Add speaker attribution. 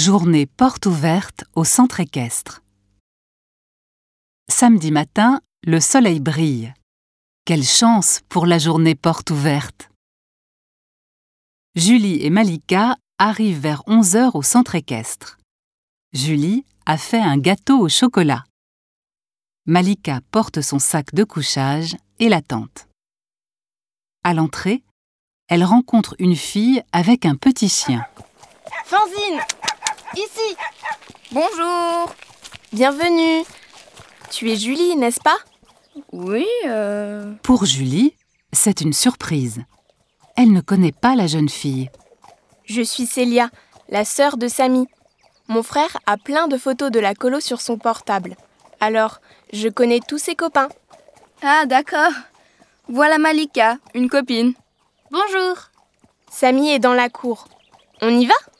Speaker 1: Journée porte ouverte au centre équestre. Samedi matin, le soleil brille. Quelle chance pour la journée porte ouverte! Julie et Malika arrivent vers 11 h au centre équestre. Julie a fait un gâteau au chocolat. Malika porte son sac de couchage et la tente. À l'entrée, elle rencontre une fille avec un petit chien.
Speaker 2: Fanzine, ici.
Speaker 3: Bonjour.
Speaker 2: Bienvenue. Tu es Julie, n'est-ce pas?
Speaker 3: Oui,
Speaker 1: Pour Julie, c'est une surprise. Elle ne connaît pas la jeune fille.
Speaker 2: Je suis Célia, la sœur de Samy. Mon frère a plein de photos de la colo sur son portable. Alors, je connais tous ses copains.
Speaker 3: Ah, d'accord. Voilà Malika, une copine.
Speaker 4: Bonjour.
Speaker 2: Samy est dans la cour. On y va?